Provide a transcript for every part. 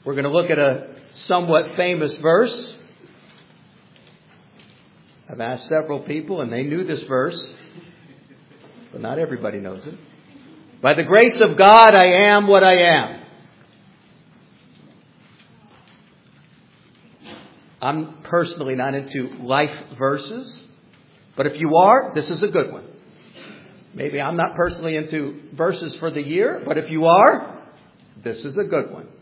We're going to look at a somewhat famous verse. I've asked several people and they knew this verse, but not everybody knows it. By the grace of God, I am what I am. I'm personally not into life verses, but if you are, this is a good one. Maybe I'm not personally into verses for the year, but if you are, this is a good one.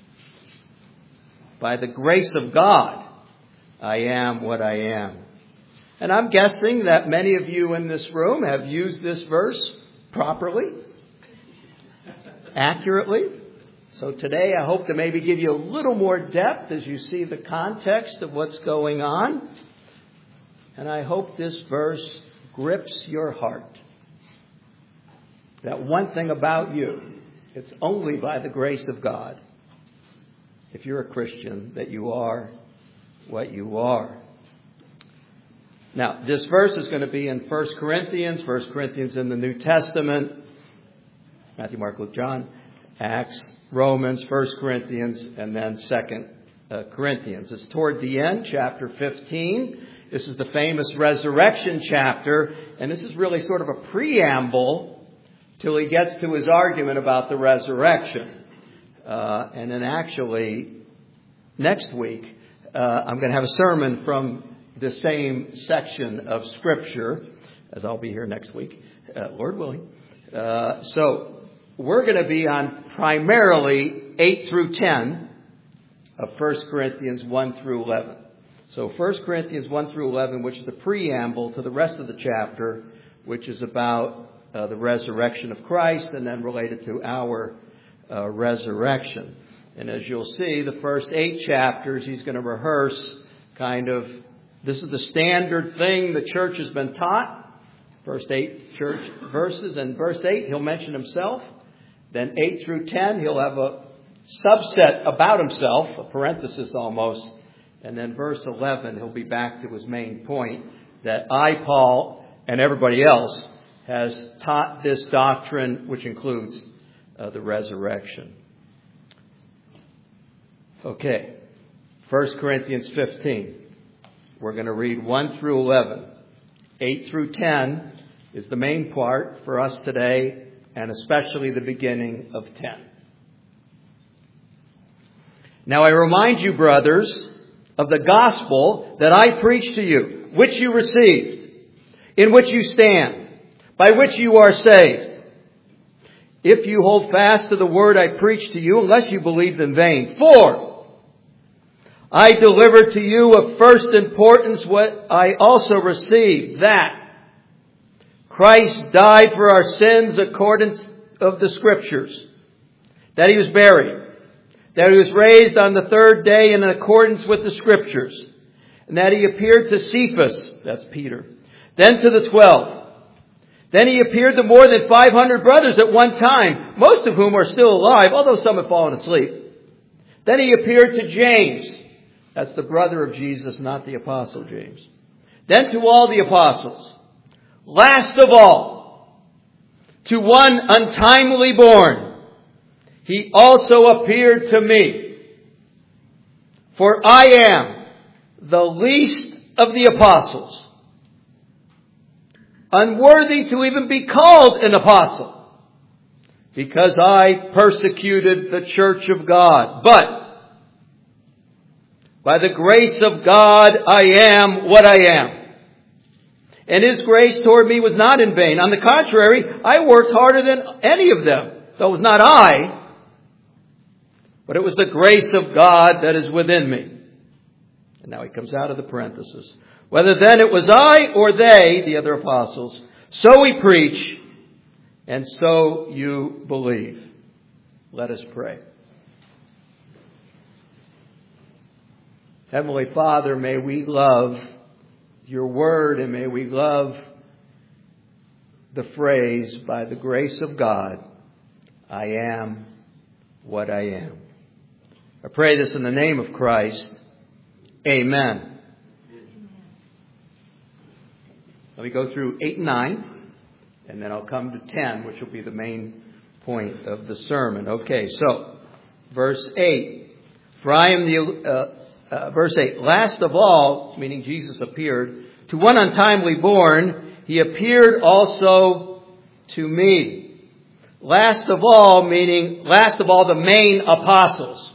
By the grace of God, I am what I am. And I'm guessing that many of you in this room have used this verse properly, accurately. So today I hope to maybe give you a little more depth as you see the context of what's going on. And I hope this verse grips your heart. That one thing about you, it's only by the grace of God, if you're a Christian, that you are what you are. Now, this verse is going to be in 1 Corinthians in the New Testament, Matthew, Mark, Luke, John, Acts, Romans, 1 Corinthians, and then 2 Corinthians. It's toward the end, chapter 15. This is the famous resurrection chapter, and this is really sort of a preamble till he gets to his argument about the resurrection. And then actually, next week, I'm going to have a sermon from the same section of Scripture, as I'll be here next week, Lord willing. So we're going to be on primarily 8 through 10 of 1 Corinthians 1 through 11. So 1 Corinthians 1 through 11, which is the preamble to the rest of the chapter, which is about the resurrection of Christ and then related to our resurrection. And as you'll see, the first 8 chapters, he's going to rehearse kind of, this is the standard thing the church has been taught. First 8 church verses. And verse 8, he'll mention himself. Then 8 through 10, he'll have a subset about himself, a parenthesis almost. And then verse 11, he'll be back to his main point that I, Paul, and everybody else has taught this doctrine, which includes the resurrection. Okay, 1 Corinthians 15. We're going to read 1 through 11. 8 through 10 is the main part for us today, and especially the beginning of 10. Now I remind you, brothers, of the gospel that I preached to you, which you received, in which you stand, by which you are saved, if you hold fast to the word I preached to you, unless you believed in vain. For I delivered to you of first importance what I also received, that Christ died for our sins according to the Scriptures, that he was buried, that he was raised on the third day in accordance with the Scriptures, and that he appeared to Cephas, that's Peter, then to the 12. Then he appeared to more than 500 brothers at one time, most of whom are still alive, although some have fallen asleep. Then he appeared to James. That's the brother of Jesus, not the apostle James. Then to all the apostles. Last of all, to one untimely born, he also appeared to me. For I am the least of the apostles, unworthy to even be called an apostle, because I persecuted the church of God. But by the grace of God, I am what I am. And his grace toward me was not in vain. On the contrary, I worked harder than any of them. Though it was not I, but it was the grace of God that is within me. And now he comes out of the parenthesis. Whether then it was I or they, the other apostles, so we preach, and so you believe. Let us pray. Heavenly Father, may we love your word, and may we love the phrase, by the grace of God, I am what I am. I pray this in the name of Christ. Amen. Let me go through 8 and 9, and then I'll come to 10, which will be the main point of the sermon. Okay, so verse 8. For I am verse 8, last of all, meaning Jesus appeared, to one untimely born, he appeared also to me. Last of all, meaning last of all the main apostles.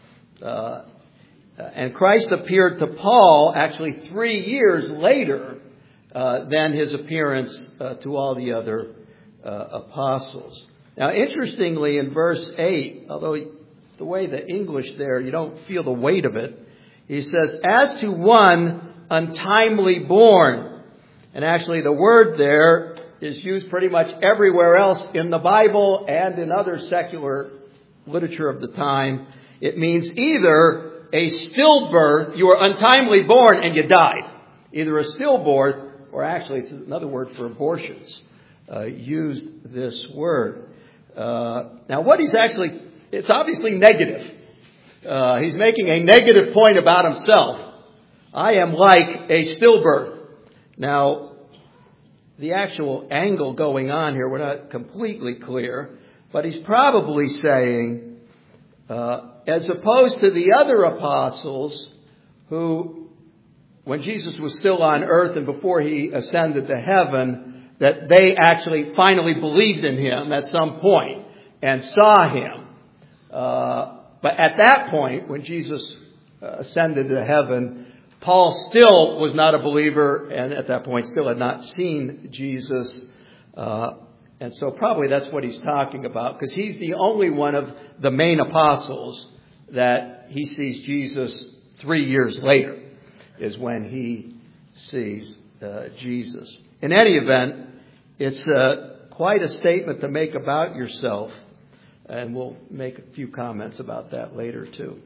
And Christ appeared to Paul actually 3 years later than his appearance to all the other apostles. Now, interestingly, in verse 8, although the way the English there, you don't feel the weight of it, he says, as to one untimely born. And actually the word there is used pretty much everywhere else in the Bible and in other secular literature of the time. It means either a stillbirth, you were untimely born and you died. Either a stillbirth, or actually it's another word for abortions, used this word. Now what he's actually, it's obviously negative. He's making a negative point about himself. I am like a stillbirth. Now, the actual angle going on here, we're not completely clear, but he's probably saying, as opposed to the other apostles who, when Jesus was still on earth and before he ascended to heaven, that they actually finally believed in him at some point and saw him. But at that point, when Jesus ascended to heaven, Paul still was not a believer and at that point still had not seen Jesus. And so probably that's what he's talking about, because he's the only one of the main apostles that he sees Jesus 3 years later is when he sees Jesus. In any event, it's quite a statement to make about yourself. And we'll make a few comments about that later too.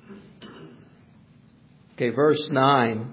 Okay, verse 9.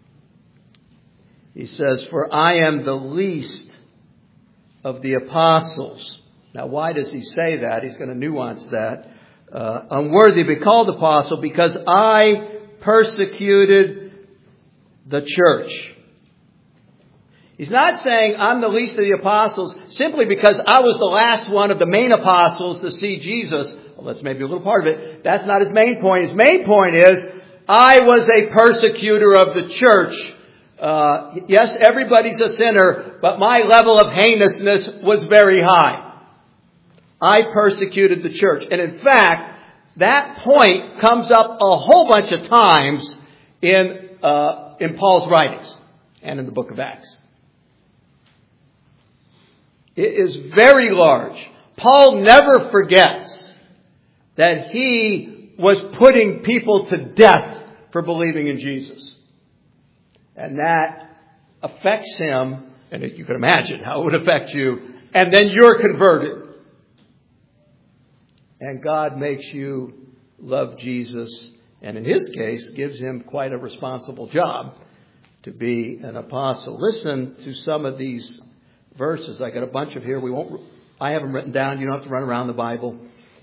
He says, for I am the least of the apostles. Now, why does he say that? He's going to nuance that. Unworthy to be called apostle because I persecuted the church. He's not saying I'm the least of the apostles simply because I was the last one of the main apostles to see Jesus. Well, that's maybe a little part of it. That's not his main point. His main point is I was a persecutor of the church. Yes, everybody's a sinner, but my level of heinousness was very high. I persecuted the church. And in fact, that point comes up a whole bunch of times in Paul's writings and in the book of Acts. It is very large. Paul never forgets that he was putting people to death for believing in Jesus. And that affects him, and you can imagine how it would affect you, and then you're converted. And God makes you love Jesus, and in his case, gives him quite a responsible job to be an apostle. Listen to some of these verses. I got a bunch of here. I have them written down. You don't have to run around the Bible.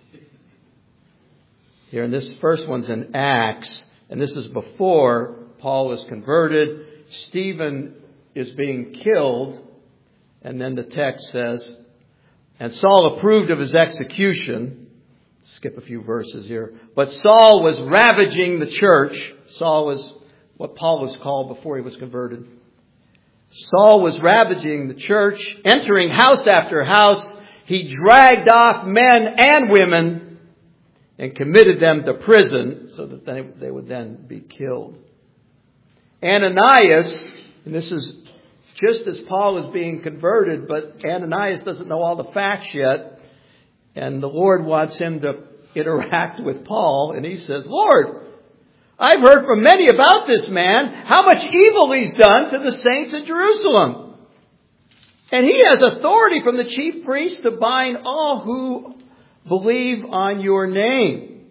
Here, and this first one's in Acts, and this is before Paul is converted. Stephen is being killed, and then the text says, and Saul approved of his execution. Skip a few verses here. But Saul was ravaging the church. Saul was what Paul was called before he was converted. Saul was ravaging the church, entering house after house. He dragged off men and women and committed them to prison so that they would then be killed. Ananias, and this is just as Paul is being converted, but Ananias doesn't know all the facts yet. And the Lord wants him to interact with Paul. And he says, Lord, I've heard from many about this man, how much evil he's done to the saints in Jerusalem. And he has authority from the chief priest to bind all who believe on your name.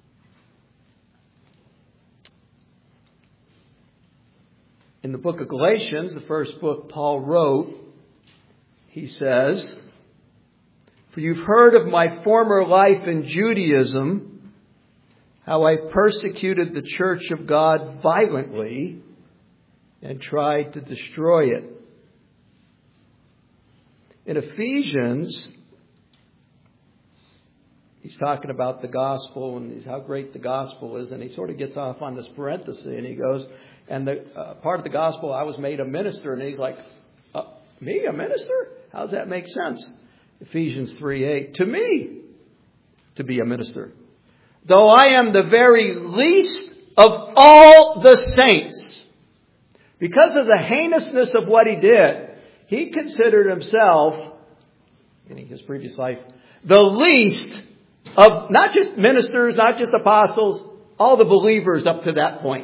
In the book of Galatians, the first book Paul wrote, he says, for you've heard of my former life in Judaism, how I persecuted the church of God violently and tried to destroy it. In Ephesians, he's talking about the gospel and how great the gospel is. And he sort of gets off on this parenthesis and he goes, and the part of the gospel, I was made a minister. And he's like, me, a minister? How does that make sense? Ephesians 3:8, to me, to be a minister. Though I am the very least of all the saints. Because of the heinousness of what he did, he considered himself, in his previous life, the least of not just ministers, not just apostles, all the believers up to that point.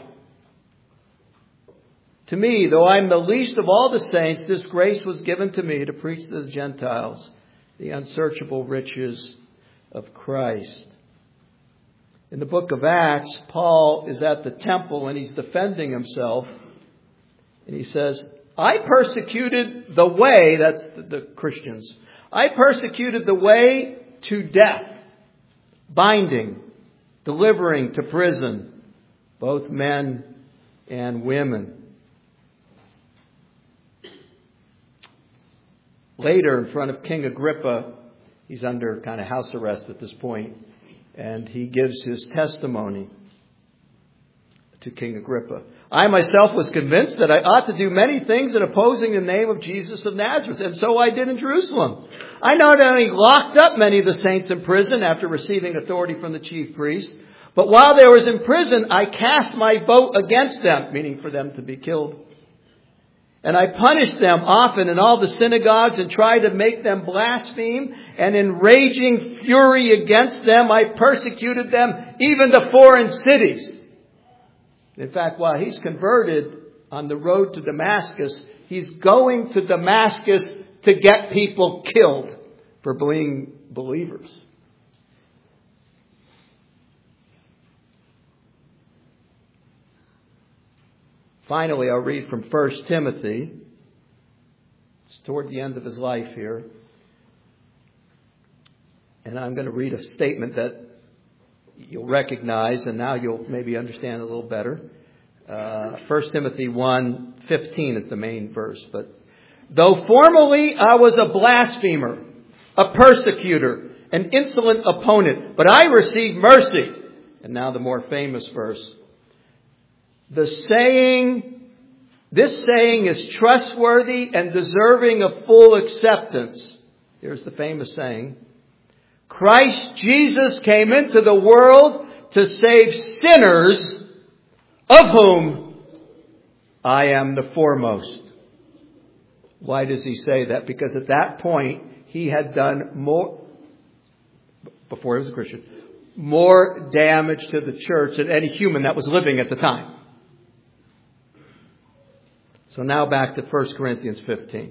To me, though I'm the least of all the saints, this grace was given to me to preach to the Gentiles the unsearchable riches of Christ. In the book of Acts, Paul is at the temple and he's defending himself. And he says, I persecuted the way, that's the Christians, I persecuted the way to death, binding, delivering to prison, both men and women. Later, in front of King Agrippa, he's under kind of house arrest at this point, and he gives his testimony to King Agrippa. I myself was convinced that I ought to do many things in opposing the name of Jesus of Nazareth, and so I did in Jerusalem. I not only locked up many of the saints in prison after receiving authority from the chief priest, but while they were in prison, I cast my vote against them, meaning for them to be killed. And I punished them often in all the synagogues and tried to make them blaspheme. And in raging fury against them, I persecuted them even to foreign cities. In fact, while he's converted on the road to Damascus, he's going to Damascus to get people killed for being believers. Finally, I'll read from 1 Timothy. It's toward the end of his life here. And I'm going to read a statement that you'll recognize, and now you'll maybe understand a little better. 1 Timothy 1:15 is the main verse. But though formerly I was a blasphemer, a persecutor, an insolent opponent, but I received mercy. And now the more famous verse. This saying is trustworthy and deserving of full acceptance. Here's the famous saying. Christ Jesus came into the world to save sinners, of whom I am the foremost. Why does he say that? Because at that point, he had done more, before he was a Christian, more damage to the church than any human that was living at the time. So now back to 1 Corinthians 15.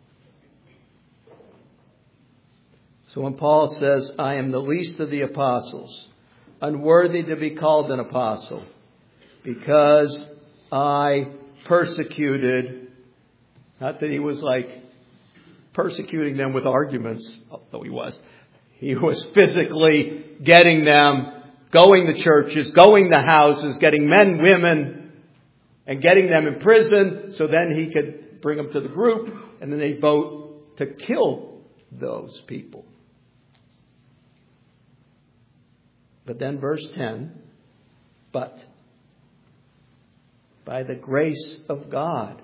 So when Paul says, I am the least of the apostles, unworthy to be called an apostle, because I persecuted, not that he was like persecuting them with arguments, although he was physically getting them, going to churches, going to houses, getting men, women, and getting them in prison, so then he could bring them to the group, and then they vote to kill those people. But then verse 10, but by the grace of God,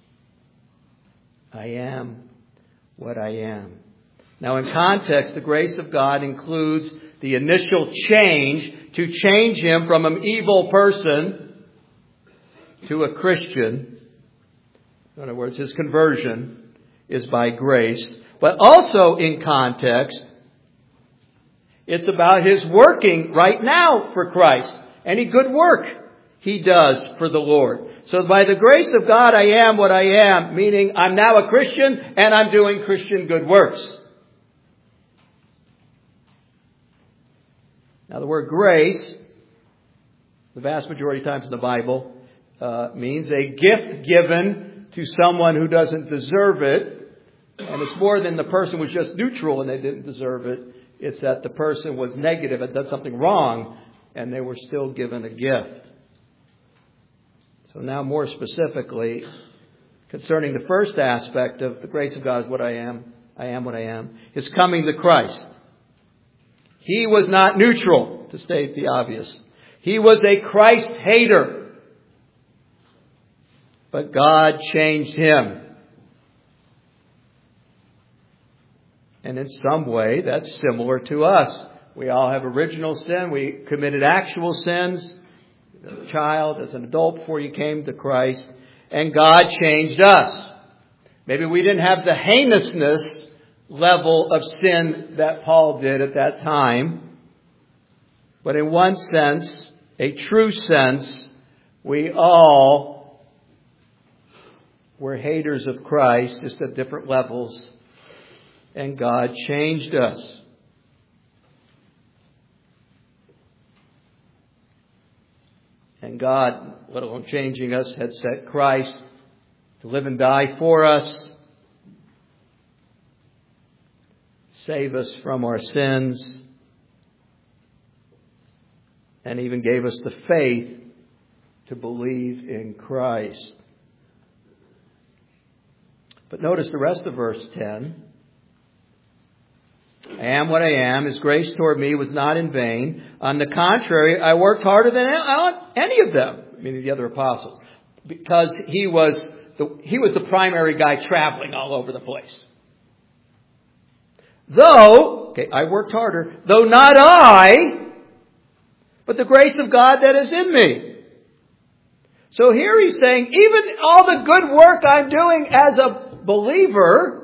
I am what I am. Now in context, the grace of God includes the initial change to change him from an evil person to a Christian. In other words, his conversion is by grace. But also in context, it's about his working right now for Christ. Any good work he does for the Lord. So by the grace of God, I am what I am, meaning I'm now a Christian and I'm doing Christian good works. Now the word grace, the vast majority of times in the Bible, means a gift given to someone who doesn't deserve it. And it's more than the person was just neutral and they didn't deserve it. It's that the person was negative and done something wrong and they were still given a gift. So now more specifically, concerning the first aspect of the grace of God is what I am what I am, his coming to Christ. He was not neutral, to state the obvious. He was a Christ hater. But God changed him. And in some way, that's similar to us. We all have original sin. We committed actual sins as a child, as an adult, before you came to Christ. And God changed us. Maybe we didn't have the heinousness level of sin that Paul did at that time. But in one sense, a true sense, we all were haters of Christ, just at different levels. And God changed us. And God, let alone changing us, had set Christ to live and die for us, save us from our sins, and even gave us the faith to believe in Christ. But notice the rest of verse 10. I am what I am. His grace toward me was not in vain. On the contrary, I worked harder than any of them, meaning the other apostles, because he was the primary guy traveling all over the place. I worked harder, though not I, but the grace of God that is in me. So here he's saying, even all the good work I'm doing as a believer,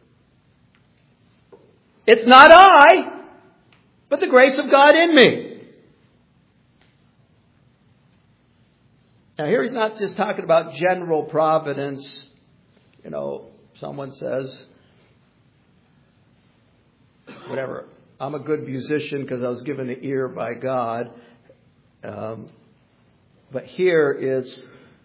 it's not I, but the grace of God in me. Now here he's not just talking about general providence. Someone says, whatever, I'm a good musician because I was given an ear by God. But here it's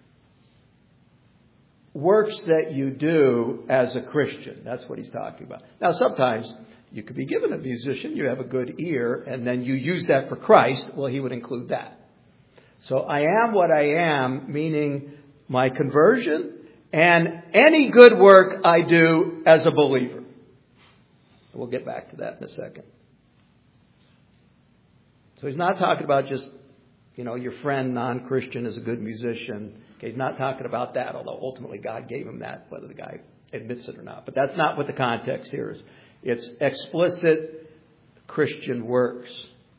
works that you do as a Christian. That's what he's talking about. Now sometimes you could be given a musician, you have a good ear, and then you use that for Christ. Well, he would include that. So I am what I am, meaning my conversion and any good work I do as a believer. We'll get back to that in a second. So he's not talking about just, your friend non-Christian is a good musician. Okay, he's not talking about that, although ultimately God gave him that, whether the guy admits it or not. But that's not what the context here is. It's explicit Christian works.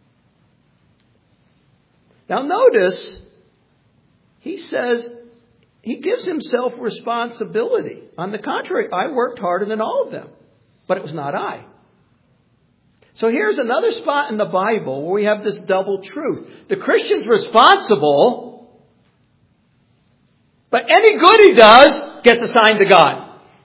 Now notice, he says, he gives himself responsibility. On the contrary, I worked harder than all of them, but it was not I. So here's another spot in the Bible where we have this double truth. The Christian's responsible, but any good he does gets assigned to God.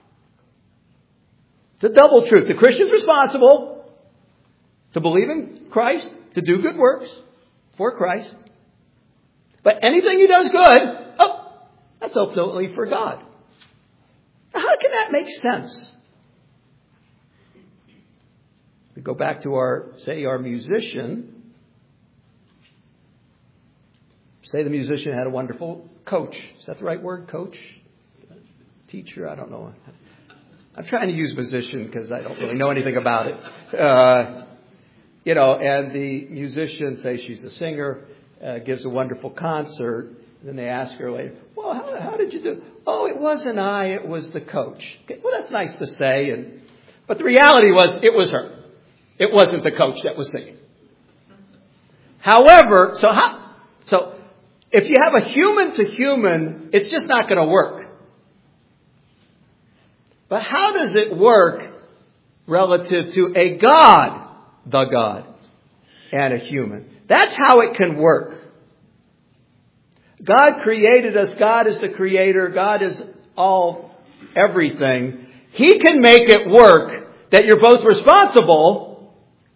It's a double truth. The Christian's responsible to believe in Christ, to do good works for Christ. But anything he does good, that's ultimately for God. Now, how can that make sense? We go back to our musician. Say the musician had a wonderful coach. Is that the right word? Coach? Teacher? I don't know. I'm trying to use musician because I don't really know anything about it. And the musician, say she's a singer, gives a wonderful concert. Then they ask her later, well, how did you do? Oh, it wasn't I, it was the coach. Okay, well, that's nice to say. But the reality was, it was her. It wasn't the coach that was singing. However, so if you have a human to human, it's just not going to work. But how does it work relative to a God, the God, and a human? That's how it can work. God created us. God is the creator. God is everything. He can make it work that you're both responsible,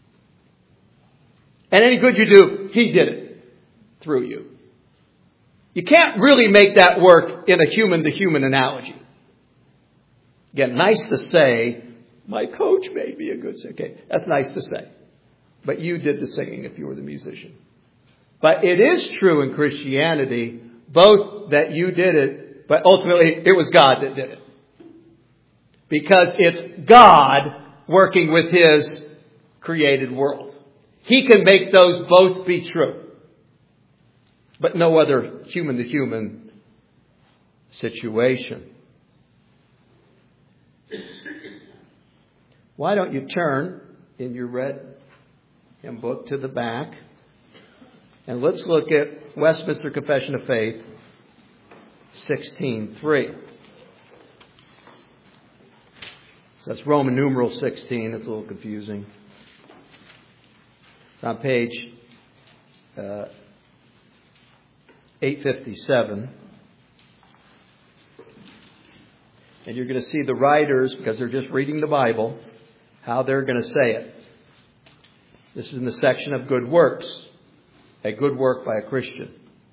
and any good you do, He did it through you. You can't really make that work in a human-to-human analogy. Again, nice to say, my coach made me a good singer. Okay, that's nice to say. But you did the singing if you were the musician. But it is true in Christianity, both that you did it, but ultimately it was God that did it. Because it's God working with His created world. He can make those both be true. But no other human-to-human situation. Why don't you turn in your red hymn book to the back, and let's look at Westminster Confession of Faith 16:3. So that's Roman numeral 16. It's a little confusing. It's on page 857. And you're going to see the writers, because they're just reading the Bible, how they're going to say it. This is in the section of good works. A good work by a Christian.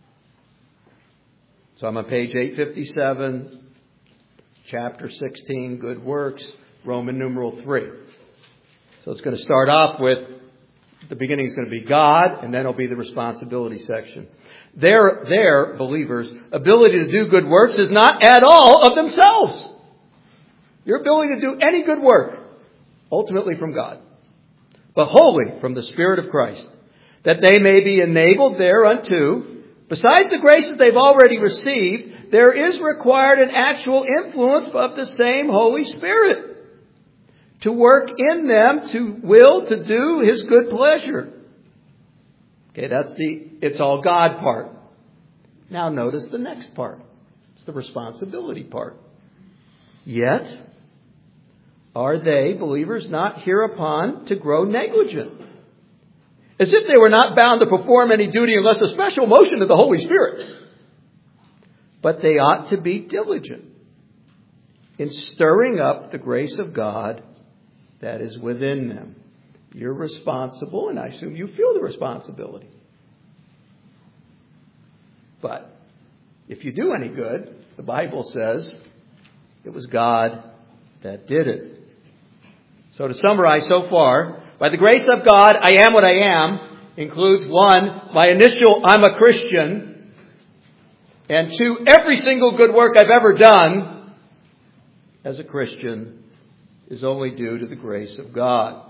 So I'm on page 857, chapter 16, good works, Roman numeral 3. So it's going to start off with, the beginning is going to be God, and then it'll be the responsibility section. Their believers' ability to do good works is not at all of themselves. Your ability to do any good work, ultimately from God, but wholly from the Spirit of Christ, that they may be enabled thereunto. Besides the graces they've already received, there is required an actual influence of the same Holy Spirit to work in them to will to do His good pleasure. Okay, that's the it's all God part. Now notice the next part. It's the responsibility part. Yet, are they, believers, not hereupon to grow negligent? As if they were not bound to perform any duty unless a special motion of the Holy Spirit. But they ought to be diligent in stirring up the grace of God that is within them. You're responsible, and I assume you feel the responsibility. But if you do any good, the Bible says it was God that did it. So to summarize so far, by the grace of God, I am what I am includes 1, my initial I'm a Christian, and 2, every single good work I've ever done as a Christian is only due to the grace of God.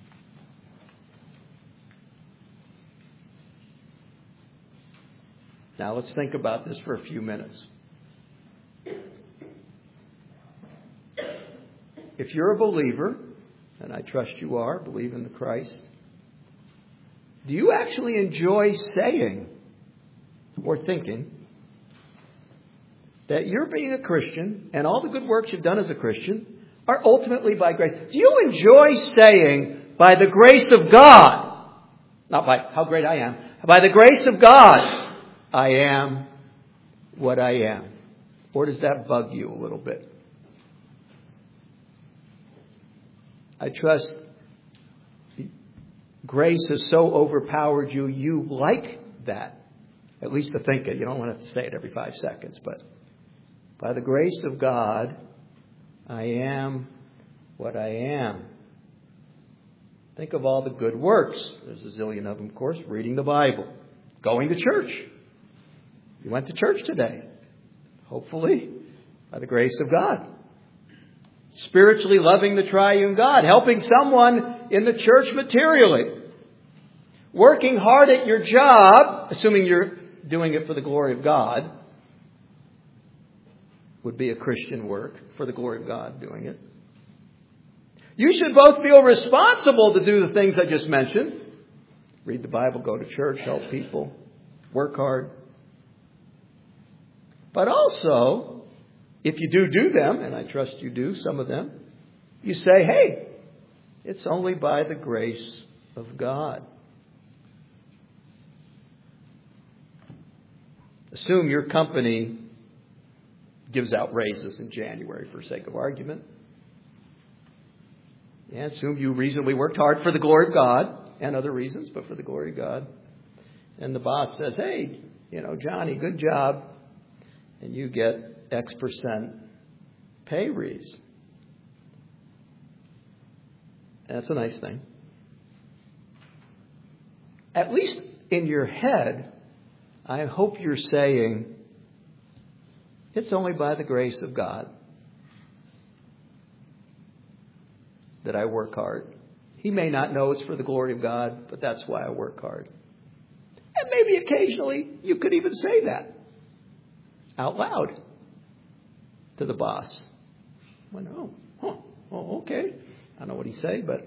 Now let's think about this for a few minutes. If you're a believer, and I trust you are, believe in the Christ, do you actually enjoy saying or thinking that you're being a Christian and all the good works you've done as a Christian are ultimately by grace? Do you enjoy saying, by the grace of God, not by how great I am, by the grace of God, I am what I am? Or does that bug you a little bit? I trust grace has so overpowered you, you like that. At least to think it. You don't want to have to say it every 5 seconds. But by the grace of God, I am what I am. Think of all the good works. There's a zillion of them, of course. Reading the Bible. Going to church. You went to church today. Hopefully, by the grace of God. Spiritually loving the triune God. Helping someone in the church materially. Working hard at your job, assuming you're doing it for the glory of God, would be a Christian work, for the glory of God doing it. You should both feel responsible to do the things I just mentioned. Read the Bible, go to church, help people, work hard. But also, if you do them, and I trust you do, some of them, you say, hey, it's only by the grace of God. Assume your company gives out raises in January for sake of argument. Yeah, assume you reasonably worked hard for the glory of God and other reasons, but for the glory of God. And the boss says, hey, Johnny, good job. And you get X% pay raise. That's a nice thing. At least in your head, I hope you're saying, it's only by the grace of God that I work hard. He may not know it's for the glory of God, but that's why I work hard. And maybe occasionally you could even say that out loud to the boss. Well, okay. I don't know what he'd say, but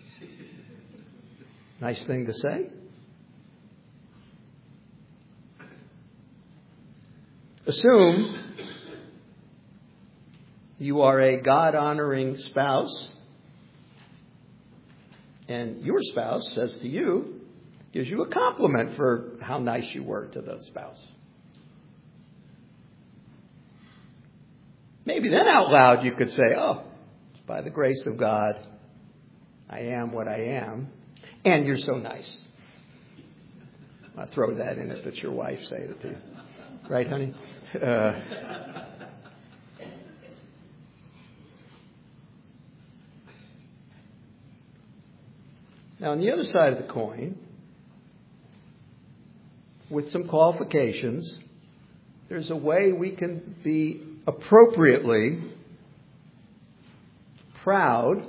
nice thing to say. Assume you are a God-honoring spouse, and your spouse says to you, gives you a compliment for how nice you were to the spouse. Maybe then out loud you could say, oh, it's by the grace of God, I am what I am, and you're so nice. I'll throw that in if it's your wife saying it to you. Right, honey? Now, on the other side of the coin, with some qualifications, there's a way we can be appropriately proud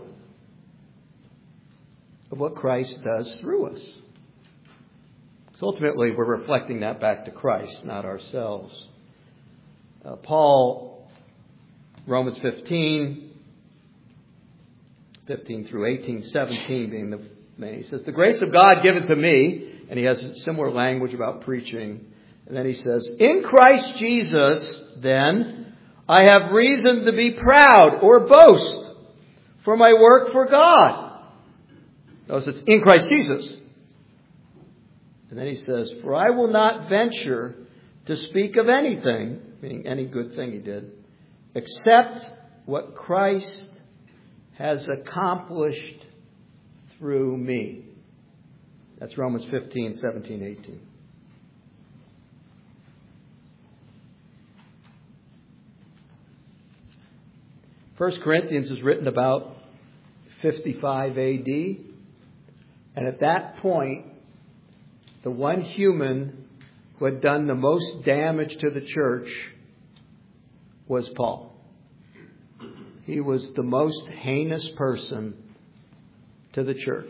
of what Christ does through us. So ultimately, we're reflecting that back to Christ, not ourselves. Paul, Romans 15 through 18, 17 being the main. He says, the grace of God given to me, and he has similar language about preaching. And then he says, in Christ Jesus, then, I have reason to be proud or boast for my work for God. Notice it's in Christ Jesus. And then he says, for I will not venture to speak of anything, meaning any good thing he did, except what Christ has accomplished through me. That's Romans 15, 17, 18. First Corinthians is written about 55 AD. And at that point, the one human who had done the most damage to the church was Paul. He was the most heinous person to the church.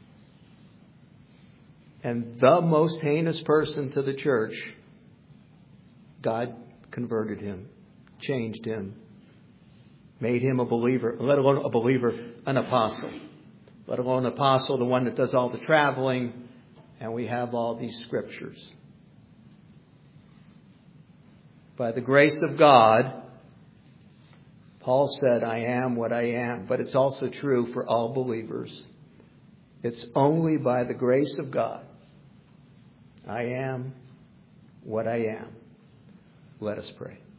And the most heinous person to the church, God converted him, changed him, made him a believer, let alone a believer, an apostle. Let alone an apostle, the one that does all the traveling, and we have all these scriptures. By the grace of God, Paul said, I am what I am. But it's also true for all believers. It's only by the grace of God I am what I am. Let us pray.